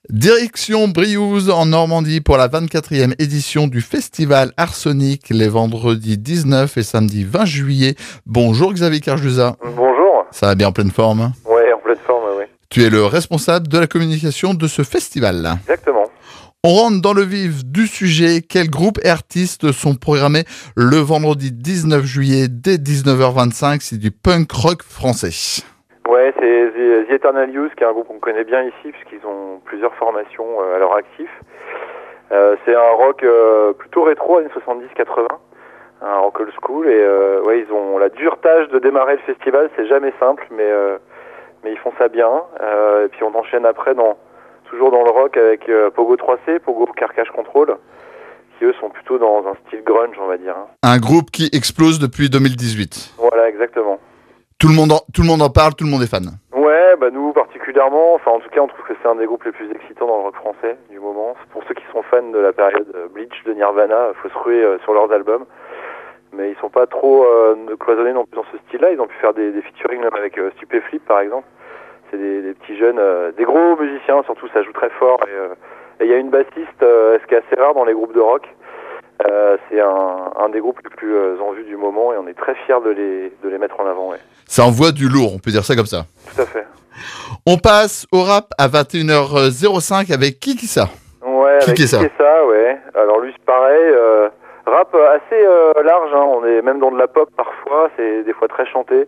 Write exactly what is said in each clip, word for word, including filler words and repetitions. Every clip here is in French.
Direction Briouze en Normandie pour la vingt-quatrième édition du festival Arsenic les vendredis dix-neuf et samedi vingt juillet. Bonjour Xavier Carjusa. Bonjour. Ça va bien en pleine forme? Ouais, en pleine forme, oui. Tu es le responsable de la communication de ce festival. Exactement. On rentre dans le vif du sujet. Quels groupes et artistes sont programmés le vendredi dix-neuf juillet dès dix-neuf heures vingt-cinq? C'est du punk rock français. Ouais, c'est The, The Eternal Youth, qui est un groupe qu'on connaît bien ici, puisqu'ils ont plusieurs formations euh, à leur actif. Euh, c'est un rock euh, plutôt rétro, années soixante-dix quatre-vingts, un rock old school, et euh, ouais, ils ont la dure tâche de démarrer le festival. C'est jamais simple, mais euh, mais ils font ça bien. Euh, et puis on enchaîne après dans toujours dans le rock avec euh, Pogo trois C, Pogo Carcass Control, qui eux sont plutôt dans un style grunge, on va dire. Hein. Un groupe qui explose depuis deux mille dix-huit. Voilà, exactement. Tout le monde en, tout le monde en parle, tout le monde est fan. Ouais, bah nous particulièrement, enfin en tout cas on trouve que c'est un des groupes les plus excitants dans le rock français du moment. Pour ceux qui sont fans de la période Bleach de Nirvana, faut se ruer euh, sur leurs albums. Mais ils sont pas trop euh, cloisonnés non plus dans ce style-là. Ils ont pu faire des, des featuring même avec euh, Stupéflip par exemple. C'est des, des petits jeunes, euh, des gros musiciens surtout, ça joue très fort. Et il euh, y a une bassiste, euh, ce qui est assez rare dans les groupes de rock. Euh, c'est un, un des groupes les plus euh, en vue du moment et on est très fiers de les, de les mettre en avant. Ouais. Ça envoie du lourd, on peut dire ça comme ça. Tout à fait. On passe au rap à vingt et une heures cinq avec Kikissa. Ouais, Qui avec qui est ça Kikissa, ouais. Alors lui c'est pareil, euh, rap assez euh, large, hein. On est même dans de la pop parfois, c'est des fois très chanté.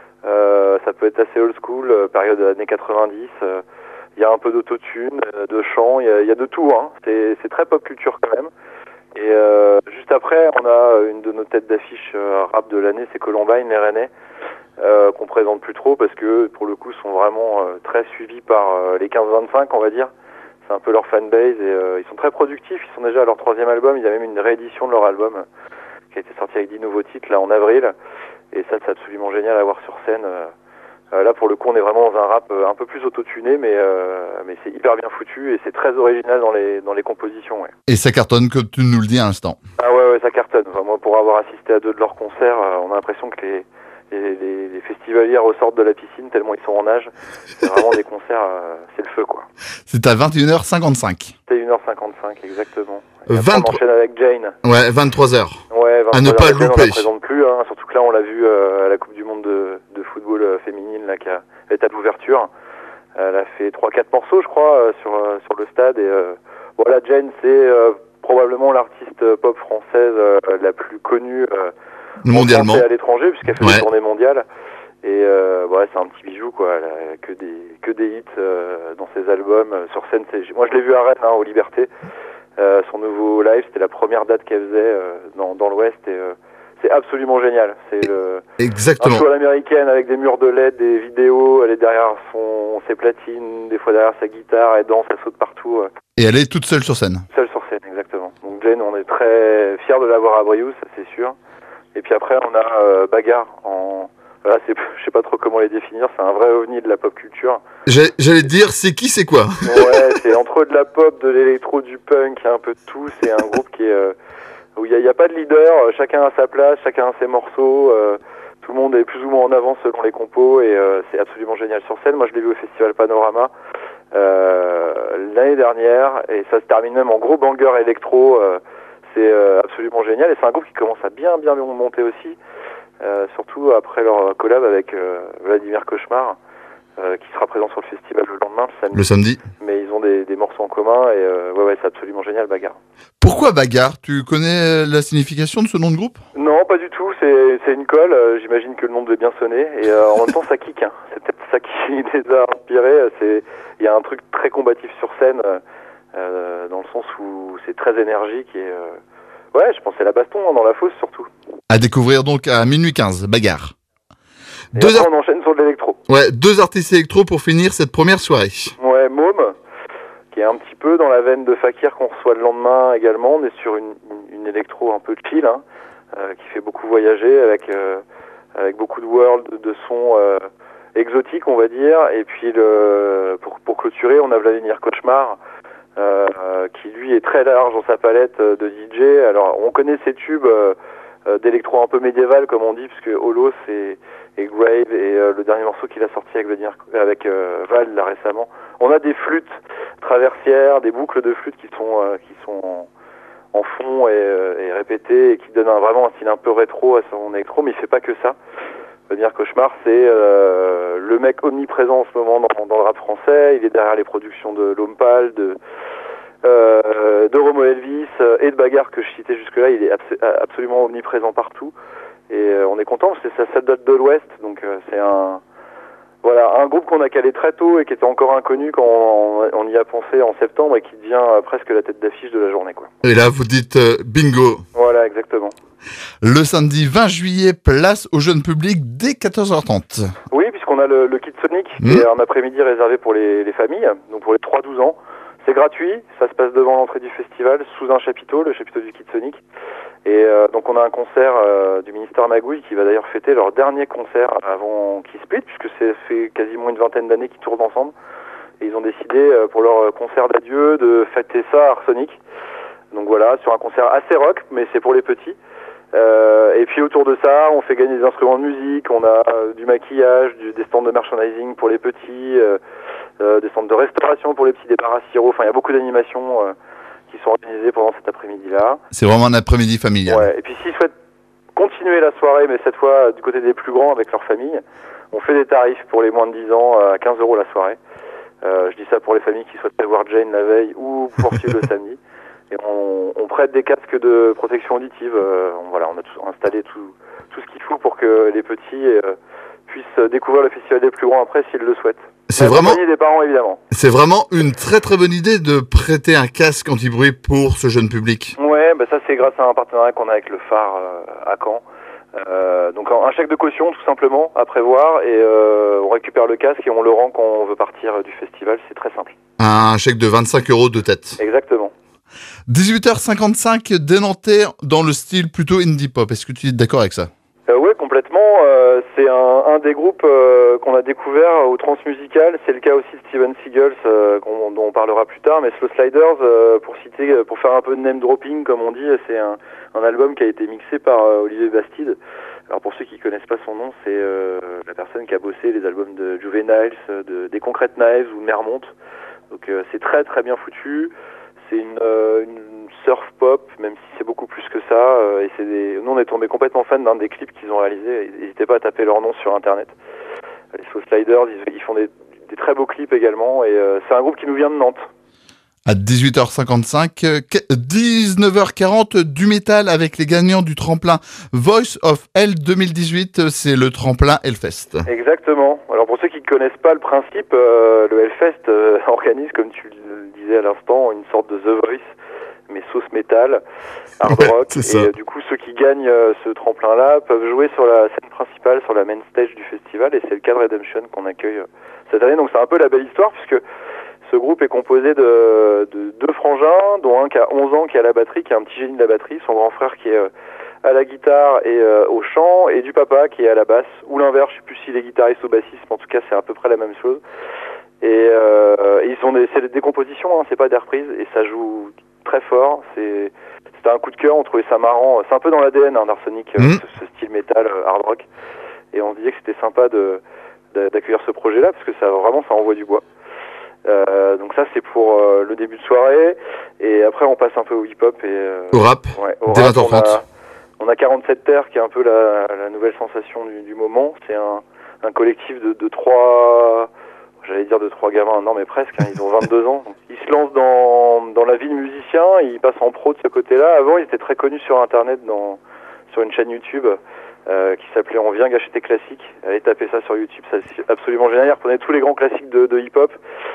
Euh, ça peut être assez old school, euh, période années quatre-vingt-dix. Il euh, y a un peu d'autotune, euh, de chant, il y, y a de tout. Hein. C'est, c'est très pop culture quand même. Et euh, juste après, on a une de nos têtes d'affiche euh, rap de l'année, c'est Columbine, les Rennais, euh, qu'on présente plus trop parce que pour le coup sont vraiment euh, très suivis par euh, les quinze vingt-cinq, on va dire. C'est un peu leur fanbase et euh, ils sont très productifs. Ils sont déjà à leur troisième album. Il y a même une réédition de leur album euh, qui a été sorti avec dix nouveaux titres là en avril. Et ça, c'est absolument génial à voir sur scène. Euh, Euh, là, pour le coup, on est vraiment dans un rap euh, un peu plus autotuné, mais euh, mais c'est hyper bien foutu et c'est très original dans les dans les compositions. Ouais. Et ça cartonne comme tu nous le dis à l'instant. Ah ouais, ouais, ça cartonne. Enfin, moi, pour avoir assisté à deux de leurs concerts, euh, on a l'impression que les les, les les festivaliers ressortent de la piscine tellement ils sont en nage. C'est vraiment des concerts, euh, c'est le feu, quoi. C'est à vingt et une heures cinquante-cinq. C'est une heure cinquante-cinq, exactement. Et après, vingt-trois on enchaîne avec Jane. Ouais, vingt-trois heures. Ouais, À ne pas Jane, on louper. la présente plus, hein. Surtout que là, on l'a vu euh, à la Coupe du Monde de, de football euh, féminine, là, qui a été à l'ouverture. Elle a fait trois quatre morceaux, je crois, euh, sur euh, sur le stade. Et euh, voilà, Jane, c'est euh, probablement l'artiste pop française euh, la plus connue euh, Mondialement. à l'étranger, puisqu'elle fait Ouais. des tournées mondiales. Et euh, ouais, c'est un petit bijou, quoi. Elle a que des que des hits euh, dans ses albums. Sur scène, c'est... moi je l'ai vu à Rennes, hein, au Liberté. Euh, son nouveau live, c'était la première date qu'elle faisait euh, dans dans l'Ouest et euh, c'est absolument génial. C'est le Exactement. un show à l'américaine avec des murs de L E D, des vidéos. Elle est derrière son ses platines, des fois derrière sa guitare, elle danse, elle saute partout. Euh. Et elle est toute seule sur scène. Seule sur scène, exactement. Donc Jane, on est très fiers de l'avoir à Briouze, ça c'est sûr. Et puis après, on a euh, Bagarre en voilà, c'est, je sais pas trop comment les définir, c'est un vrai ovni de la pop culture. J'ai, j'allais te dire, c'est qui, c'est quoi? Ouais, c'est entre de la pop, de l'électro, du punk, il y a un peu de tout. C'est un groupe qui est euh, où il n'y a, a pas de leader, chacun a sa place, chacun a ses morceaux, euh, tout le monde est plus ou moins en avance selon les compos et euh, c'est absolument génial sur scène. Moi, je l'ai vu au Festival Panorama euh, l'année dernière et ça se termine même en gros banger électro. Euh, c'est euh, absolument génial et c'est un groupe qui commence à bien bien monter aussi. Euh, surtout après leur collab avec euh, Vladimir Cauchemar, euh, qui sera présent sur le festival le lendemain, le samedi. Le samedi. Mais ils ont des, des morceaux en commun et euh, ouais, ouais, c'est absolument génial, Bagarre. Pourquoi Bagarre? Tu connais la signification de ce nom de groupe? Non, pas du tout. C'est, c'est une colle. Euh, j'imagine que le nom devait bien sonner. Et euh, en même temps, ça kick. Hein. C'est peut-être ça qui les a inspirés. C'est, il y a un truc très combatif sur scène, euh, dans le sens où c'est très énergique et euh, ouais, je pense que c'est la baston hein, dans la fosse surtout. À découvrir donc à minuit quinze, Bagarre. Et Deux, après, ar- on enchaîne sur de l'électro. ouais, deux artistes électro pour finir cette première soirée. Ouais, Môme, qui est un petit peu dans la veine de Fakir qu'on reçoit le lendemain également. On est sur une, une, une électro un peu chill, hein, euh, qui fait beaucoup voyager avec euh, avec beaucoup de world, de sons euh, exotiques, on va dire. Et puis le pour pour clôturer, on a Vladimir Cauchemar, euh, qui lui est très large dans sa palette de D J. Alors on connaît ses tubes euh, d'électro un peu médiéval comme on dit, puisque Holos et, et Grave et euh, le dernier morceau qu'il a sorti avec Vladimir, avec euh, Val là récemment, On a des flûtes traversières, des boucles de flûtes qui sont euh, qui sont en, en fond et, euh, et répétées et qui donnent un, vraiment un style un peu rétro à son électro, mais il fait pas que ça. Vladimir Cauchemar, c'est euh, le mec omniprésent en ce moment dans, dans le rap français. Il est derrière les productions de Lompal, de euh, de Romo Elvis et de Bagarre que je citais jusque-là. Il est abs- absolument omniprésent partout. Et euh, on est content parce que ça, ça date de l'Ouest, donc euh, c'est un voilà un groupe qu'on a calé très tôt et qui était encore inconnu quand on, on y a pensé en septembre et qui devient euh, presque la tête d'affiche de la journée, quoi. Et là, vous dites euh, bingo. Voilà, exactement. Le samedi vingt juillet, place au jeune public dès quatorze heures trente. Oui, puisqu'on a le, le Kid Sonic, Mmh. qui est un après-midi réservé pour les, les familles, donc pour les trois douze ans. C'est gratuit, ça se passe devant l'entrée du festival, sous un chapiteau, le chapiteau du Kid Sonic. Et euh, donc on a un concert euh, du ministère Magouille qui va d'ailleurs fêter leur dernier concert avant qu'ils split, puisque c'est fait quasiment une vingtaine d'années qu'ils tournent ensemble. Et ils ont décidé euh, pour leur concert d'adieu de fêter ça à Arsenic. Donc voilà, sur un concert assez rock, mais c'est pour les petits. Euh, et puis autour de ça, on fait gagner des instruments de musique, on a euh, du maquillage, du, des stands de merchandising pour les petits, euh, euh, des stands de restauration pour les petits, des bars à sirop. Enfin, il y a beaucoup d'animations euh, qui sont organisées pendant cet après-midi-là. C'est vraiment un après-midi familial. Ouais. Et puis s'ils souhaitent continuer la soirée, mais cette fois euh, du côté des plus grands avec leur famille, on fait des tarifs pour les moins de dix ans à quinze euros la soirée. Euh, je dis ça pour les familles qui souhaiteraient voir Jane la veille ou poursuivre le samedi. Et on, on prête des casques de protection auditive. Euh, on, voilà, on a tout, installé tout, tout ce qu'il faut pour que les petits euh, puissent découvrir le festival des plus grands après s'ils le souhaitent. C'est vraiment, des parents évidemment. C'est vraiment une très très bonne idée de prêter un casque anti-bruit pour ce jeune public. Ouais, bah ça c'est grâce à un partenariat qu'on a avec le phare euh, à Caen. Euh, donc un chèque de caution tout simplement à prévoir et euh, on récupère le casque et on le rend quand on veut partir du festival. C'est très simple. Un chèque de vingt-cinq euros de tête. Exactement. dix-huit heures cinquante-cinq, Dénantais dans le style plutôt indie pop. Est-ce que tu es d'accord avec ça? euh, Oui, complètement. Euh, c'est un, un des groupes euh, qu'on a découvert au Transmusical. C'est le cas aussi de Steven Seagulls, euh, qu'on, dont on parlera plus tard. Mais Slow Sliders, euh, pour citer, pour faire un peu de name dropping, comme on dit, c'est un, un album qui a été mixé par euh, Olivier Bastide. Alors pour ceux qui connaissent pas son nom, c'est euh, la personne qui a bossé les albums de Juveniles, de, des Concrete Knives ou de Mermont. Donc euh, c'est très très bien foutu. C'est une, euh, une surf pop, même si c'est beaucoup plus que ça. Euh, et c'est des... Nous, on est tombé complètement fan d'un des clips qu'ils ont réalisé. N'hésitez pas à taper leur nom sur Internet. Les Slow Sliders, ils, ils font des, des très beaux clips également. Et euh, c'est un groupe qui nous vient de Nantes. À dix-huit heures cinquante-cinq, dix-neuf heures quarante, du métal avec les gagnants du tremplin Voice of Hell deux mille dix-huit. C'est le tremplin Hellfest. Exactement. Alors pour ceux qui ne connaissent pas le principe, euh, le Hellfest euh, organise, comme tu le disais à l'instant, une sorte de The Voice, mais sauce métal, hard Ouais, rock. c'est Et ça. euh, du coup, ceux qui gagnent euh, ce tremplin-là peuvent jouer sur la scène principale, sur la main stage du festival. Et c'est le cas de Redemption qu'on accueille euh, cette année. Donc c'est un peu la belle histoire, puisque ce groupe est composé de, de deux frangins, dont un qui a onze ans, qui est à la batterie, qui est un petit génie de la batterie, son grand frère qui est euh, à la guitare et euh, au chant, et du papa qui est à la basse, ou l'inverse, je sais plus s'il est guitariste ou bassiste, mais en tout cas c'est à peu près la même chose. Et, euh, et ils sont des, c'est des compositions, hein, c'est pas des reprises, et ça joue très fort. C'est, c'était un coup de cœur, on trouvait ça marrant. C'est un peu dans l'A D N hein, d'Arsenic, euh, Mmh. ce, ce style métal, euh, hard rock. Et on se disait que c'était sympa de, de d'accueillir ce projet-là, parce que ça vraiment ça envoie du bois. Euh, donc ça c'est pour euh, le début de soirée, et après on passe un peu au hip-hop et euh, Au rap, ouais, au dès rap, vingt heures on a, trente. on a quarante-sept Terres qui est un peu la, la nouvelle sensation du, du moment. C'est un, un collectif de, de trois, j'allais dire de trois gamins, non mais presque, hein, ils ont vingt-deux ans. Donc, ils se lancent dans, dans la vie de musicien, ils passent en pro de ce côté-là. Avant ils étaient très connus sur internet, dans, sur une chaîne YouTube euh, qui s'appelait On vient gâcher tes classiques. Allez taper ça sur YouTube, c'est absolument génial. Ils reprenaient tous les grands classiques de, de hip-hop.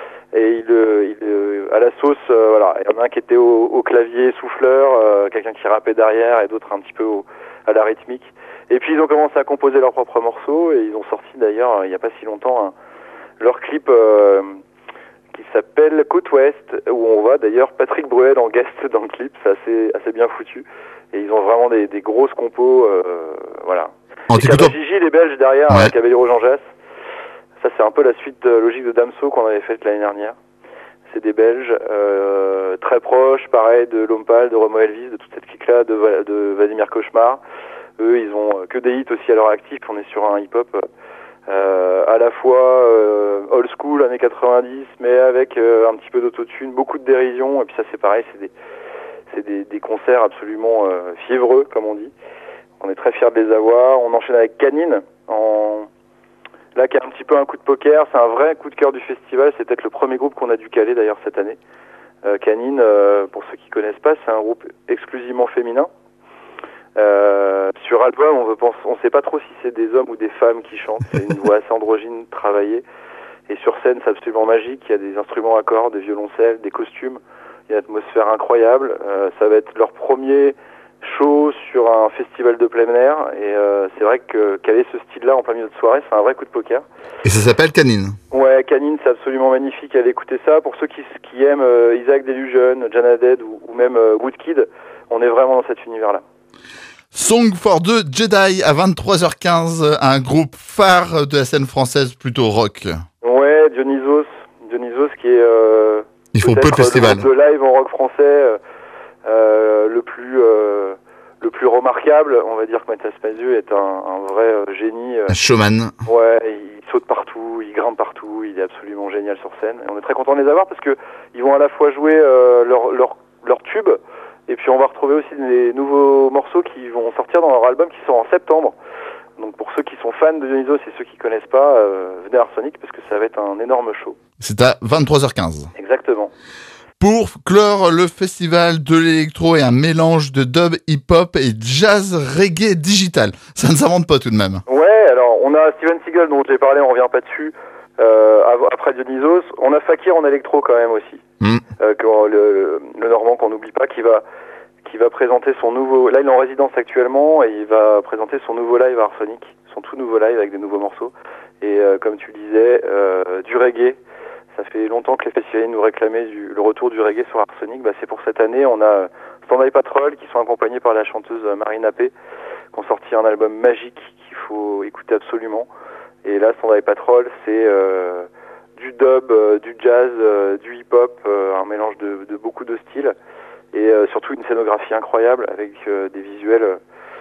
Et il, il, il, à la sauce, euh, voilà, il y en a un qui était au, au clavier souffleur, euh, quelqu'un qui rappait derrière, et d'autres un petit peu au, à la rythmique. Et puis ils ont commencé à composer leurs propres morceaux, et ils ont sorti d'ailleurs, il n'y a pas si longtemps, un, leur clip euh, qui s'appelle Côte Ouest, où on voit d'ailleurs Patrick Bruel en guest dans le clip. C'est assez, assez bien foutu. Et ils ont vraiment des, des grosses compos, euh, voilà. En Et t'écoutant. Gigi, les Belges derrière, Ouais. hein, Caballero Jean Jass. Ça, c'est un peu la suite euh, logique de Damso qu'on avait faite l'année dernière. C'est des Belges, euh, très proches, pareil, de Lompal, de Romo Elvis, de toute cette clique-là, de, de Vladimir Cauchemar. Eux, ils ont que des hits aussi à leur actif. On est sur un hip-hop euh, euh, à la fois euh, old school, années quatre-vingt-dix, mais avec euh, un petit peu d'autotune, beaucoup de dérision, et puis ça c'est pareil, c'est des, c'est des, des concerts absolument euh, fiévreux, comme on dit. On est très fiers de les avoir. On enchaîne avec Canine, en... là qui a un petit peu un coup de poker, c'est un vrai coup de cœur du festival, c'est peut-être le premier groupe qu'on a dû caler d'ailleurs cette année. Euh, Canine, euh, pour ceux qui connaissent pas, c'est un groupe exclusivement féminin. Euh, sur album, on ne on sait pas trop si c'est des hommes ou des femmes qui chantent. C'est une voix assez androgyne, travaillée. Et sur scène, c'est absolument magique. Il y a des instruments à cordes, des violoncelles, des costumes. Il y a une atmosphère incroyable. Euh, ça va être leur premier show sur un festival de plein air. Et euh, c'est vrai que caler ce style-là en plein milieu de soirée, c'est un vrai coup de poker. Et ça s'appelle Canine. Ouais, Canine, c'est absolument magnifique. Allez écouter ça. Pour ceux qui, qui aiment euh, Isaac Delusion, Jana Dead ou, ou même euh, Woodkid, on est vraiment dans cet univers-là. Song for the Jedi à vingt-trois heures quinze, un groupe phare de la scène française plutôt rock. Ouais, Dionysos, Dionysos qui est euh, ils font peu de festivals. Le live en rock français euh, le plus euh, le plus remarquable. On va dire que Mathias Malzieu est un, un vrai euh, génie. Un showman. Ouais, il saute partout, il grimpe partout, il est absolument génial sur scène. Et on est très content de les avoir parce que ils vont à la fois jouer euh, leur leur leur tube. Et puis on va retrouver aussi des nouveaux morceaux qui vont sortir dans leur album qui sort en septembre. Donc pour ceux qui sont fans de Dionysos et ceux qui connaissent pas, euh, venez à Arsenic parce que ça va être un énorme show. C'est à vingt-trois heures quinze. Exactement. Pour clore le festival de l'électro et un mélange de dub, hip-hop et jazz reggae digital. Ça ne s'invente pas tout de même. Ouais, alors on a Steven Seagal dont j'ai parlé, on revient pas dessus. Euh, après Dionysos, on a Fakir en électro quand même aussi. Mmh. Euh, que, le, le Normand qu'on n'oublie pas, qui va qui va présenter son nouveau... Là, il est en résidence actuellement et il va présenter son nouveau live à Arsenic, son tout nouveau live avec des nouveaux morceaux. Et euh, comme tu le disais, euh, du reggae. Ça fait longtemps que les festivaliers nous réclamaient du, le retour du reggae sur Arsenic. Bah, c'est pour cette année. On a Stand Eye Patrol qui sont accompagnés par la chanteuse Marina P, qui ont sorti un album magique qu'il faut écouter absolument. Et là, Stand Eye Patrol, c'est... Euh, du dub, euh, du jazz, euh, du hip-hop, euh, un mélange de, de beaucoup de styles et euh, surtout une scénographie incroyable avec euh, des visuels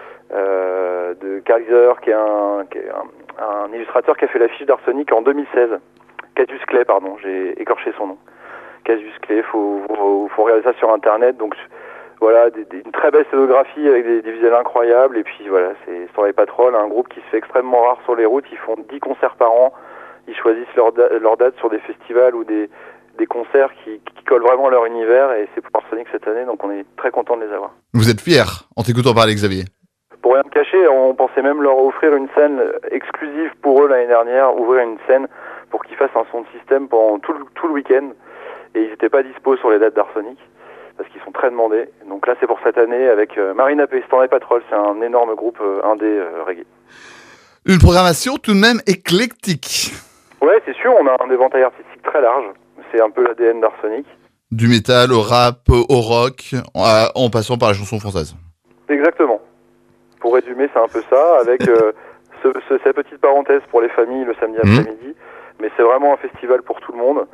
euh, de Kaiser qui est, un, qui est un, un illustrateur qui a fait l'affiche d'Arsenic en deux mille seize. Cassius Clay, pardon, j'ai écorché son nom. Cassius Clay, faut, faut, faut regarder ça sur internet. Donc voilà, des, des, une très belle scénographie avec des, des visuels incroyables et puis voilà, c'est Stand Eye Patrol, un groupe qui se fait extrêmement rare sur les routes. Ils font dix concerts par an. Ils choisissent leur, da- leur date sur des festivals ou des, des concerts qui, qui collent vraiment à leur univers et c'est pour Arsenic cette année, donc on est très content de les avoir. Vous êtes fiers en t'écoutant parler, Xavier? Pour rien me cacher, on pensait même leur offrir une scène exclusive pour eux l'année dernière, ouvrir une scène pour qu'ils fassent un son de système pendant tout le, tout le week-end et ils n'étaient pas dispo sur les dates d'Arsenic parce qu'ils sont très demandés. Donc là c'est pour cette année avec euh, Marina P, Stand Eye Patrol, c'est un énorme groupe euh, indé euh, reggae. Une programmation tout de même éclectique. Ouais, c'est sûr, on a un éventail artistique très large. C'est un peu l'A D N d'Arsenic. Du métal au rap, au rock, en, en passant par la chanson française. Exactement. Pour résumer, c'est un peu ça, avec euh, ce, ce, cette petite parenthèse pour les familles le samedi mmh. après-midi. Mais c'est vraiment un festival pour tout le monde.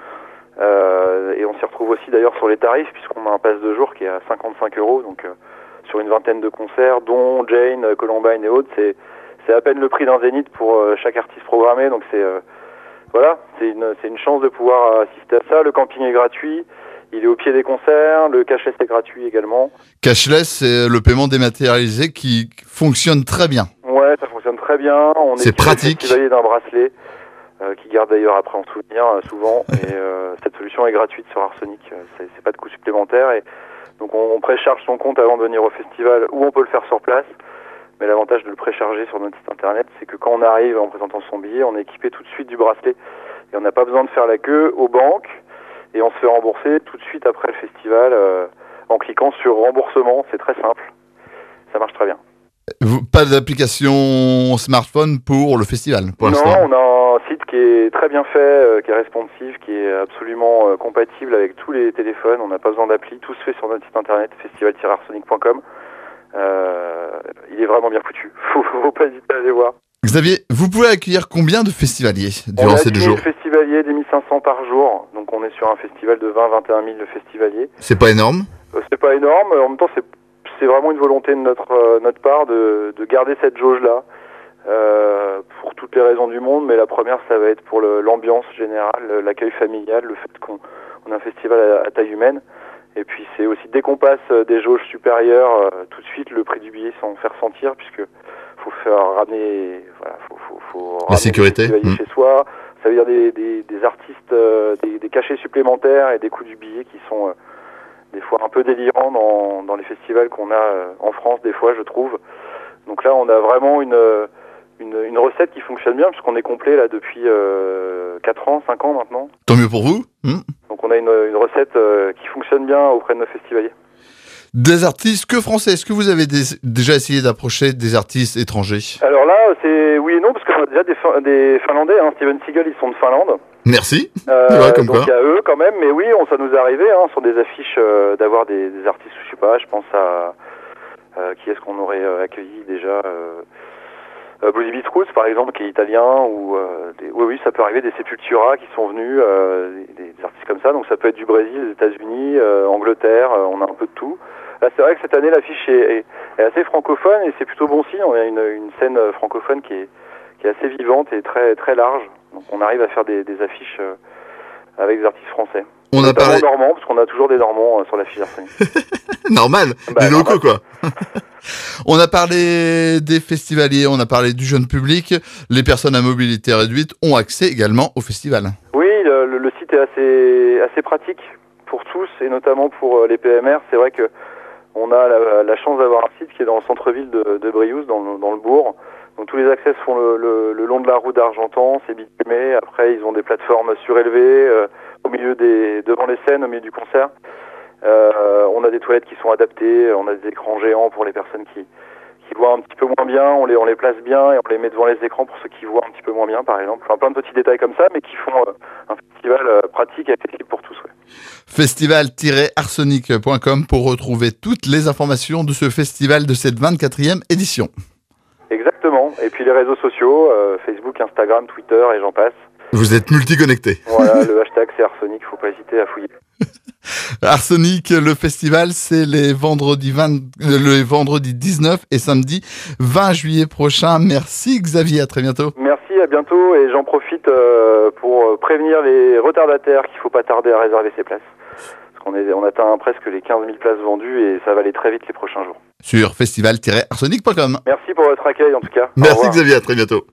Euh, et on s'y retrouve aussi d'ailleurs sur les tarifs, puisqu'on a un pass de jour qui est à cinquante-cinq euros. Donc euh, sur une vingtaine de concerts, dont Jane, Columbine et autres, c'est, c'est à peine le prix d'un zénith pour euh, chaque artiste programmé. Donc c'est... Euh, Voilà, c'est une, c'est une chance de pouvoir assister à ça. Le camping est gratuit, il est au pied des concerts, le cashless est gratuit également. Cashless, c'est le paiement dématérialisé qui fonctionne très bien. Ouais, ça fonctionne très bien. On c'est est pratique. Festivalier d'un bracelet euh, qui garde d'ailleurs après en souvenir euh, souvent. Et euh, cette solution est gratuite sur Arsenic, c'est, c'est pas de coût supplémentaire. Et donc on, on précharge son compte avant de venir au festival ou on peut le faire sur place. Mais l'avantage de le précharger sur notre site internet, c'est que quand on arrive en présentant son billet, on est équipé tout de suite du bracelet. Et on n'a pas besoin de faire la queue aux banques. Et on se fait rembourser tout de suite après le festival euh, en cliquant sur remboursement. C'est très simple. Ça marche très bien. Vous, pas d'application smartphone pour le festival pour Non, l'instant. on a un site qui est très bien fait, euh, qui est responsive, qui est absolument euh, compatible avec tous les téléphones. On n'a pas besoin d'appli. Tout se fait sur notre site internet, festival tiret arsenic point com. Euh, il est vraiment bien foutu. Faut, faut pas hésiter à aller voir. Xavier, vous pouvez accueillir combien de festivaliers durant ces deux jours? On a dix mille festivaliers, dix mille cinq cents par jour. Donc on est sur un festival de vingt à vingt et un mille festivaliers. C'est pas énorme? euh, C'est pas énorme. En même temps, c'est, c'est vraiment une volonté de notre, euh, notre part de, de garder cette jauge-là. euh, pour toutes les raisons du monde, mais la première, ça va être pour le, l'ambiance générale, l'accueil familial, le fait qu'on on a un festival à, à taille humaine. Et puis c'est aussi dès qu'on passe des jauges supérieures, euh, tout de suite le prix du billet s'en fait ressentir, puisque faut faire ramener, voilà, faut, faut, faut la ramener sécurité mmh. chez soi. Ça veut dire des, des, des artistes, euh, des, des cachets supplémentaires et des coûts du billet qui sont euh, des fois un peu délirants dans, dans les festivals qu'on a euh, en France, des fois, je trouve. Donc là, on a vraiment une, une, une recette qui fonctionne bien, puisqu'on est complet là depuis euh, quatre ans, cinq ans maintenant. Tant mieux pour vous. Mmh. Donc on a une, une recette euh, qui fonctionne bien auprès de nos festivaliers. Des artistes que français, est-ce que vous avez des, déjà essayé d'approcher des artistes étrangers? Alors là, c'est oui et non, parce qu'on a déjà des, des Finlandais, hein. Steven Seagal, ils sont de Finlande. Merci. Euh, ouais, comme donc il y a eux quand même, mais oui, on, ça nous est arrivé hein, sur des affiches euh, d'avoir des, des artistes, je sais pas, je pense à euh, qui est-ce qu'on aurait euh, accueilli déjà euh, euh, Bluesy Beat Roots par exemple, qui est italien, ou euh, des, oui oui, ça peut arriver, des Sepultura qui sont venus, euh, des, des artistes comme ça, donc ça peut être du Brésil, des États-Unis, euh, Angleterre, euh, on a un peu de tout. Là, c'est vrai que cette année, l'affiche est, est, est assez francophone et c'est plutôt bon signe. On a une, une scène francophone qui est, qui est assez vivante et très, très large. Donc, on arrive à faire des, des affiches euh, avec des artistes français. On a parlé Normands, parce qu'on a toujours des Normands euh, sur l'affiche Arsenic. Normal, bah, des locaux, normal. quoi. On a parlé des festivaliers, on a parlé du jeune public. Les personnes à mobilité réduite ont accès également au festival. Oui, le, le, le site est assez, assez pratique pour tous et notamment pour les P M R. C'est vrai que on a la, la chance d'avoir un site qui est dans le centre-ville de, de Briouze, dans le, dans le bourg. Donc tous les accès se font le, le, le long de la route d'Argentan, c'est bitumé. Après, ils ont des plateformes surélevées euh, au milieu des, devant les scènes, au milieu du concert. Euh, on a des toilettes qui sont adaptées, on a des écrans géants pour les personnes qui, qui voient un petit peu moins bien. On les, on les place bien et on les met devant les écrans pour ceux qui voient un petit peu moins bien, par exemple. Enfin, plein de petits détails comme ça, mais qui font euh, un festival euh, pratique et accessible pour tous. Ouais. festival tiret arsenic point com pour retrouver toutes les informations de ce festival de cette vingt-quatrième édition. Exactement. Et puis les réseaux sociaux, euh, Facebook, Instagram, Twitter et j'en passe. Vous êtes multi-connectés. Voilà, le hashtag c'est Arsenic, faut pas hésiter à fouiller. Arsenic, le festival, c'est les vendredis vingt, le vendredi dix-neuf et samedi vingt juillet prochain. Merci Xavier, à très bientôt. Merci, à bientôt et j'en profite euh, pour prévenir les retardataires qu'il faut pas tarder à réserver ses places. Parce qu'on est, on atteint presque les quinze mille places vendues et ça va aller très vite les prochains jours. Sur festival tiret arsenic point com. Merci pour votre accueil en tout cas. Merci Xavier, à très bientôt.